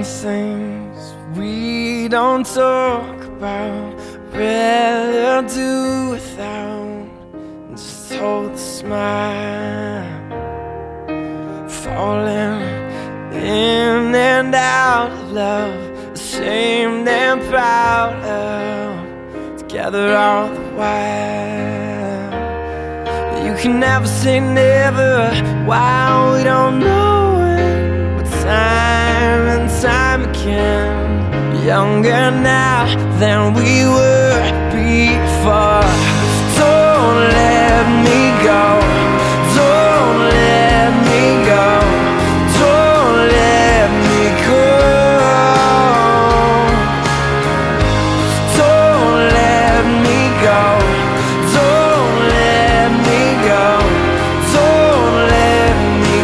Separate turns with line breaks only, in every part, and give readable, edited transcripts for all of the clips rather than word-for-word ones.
things we don't talk about, rather do without. Just hold the smile, falling in and out of love, ashamed and proud of, together all the while. You can never say never while we don't know it, but time and time again, younger now than we were before. Don't let me go, don't let me go, don't let me go, don't let me go, don't let me go, don't let me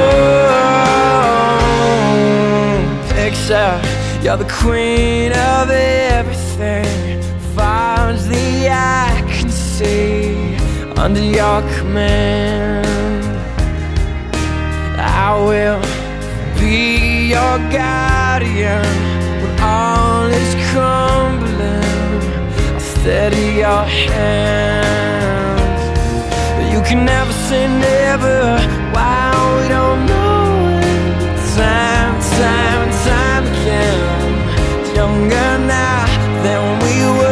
go. Picture you're the queen of everything, far as the eye can see, under your command. I will be your guardian when all is crumbling. I'll steady your hands. You can never say never while we don't know it. Time, time, time again, younger now than we were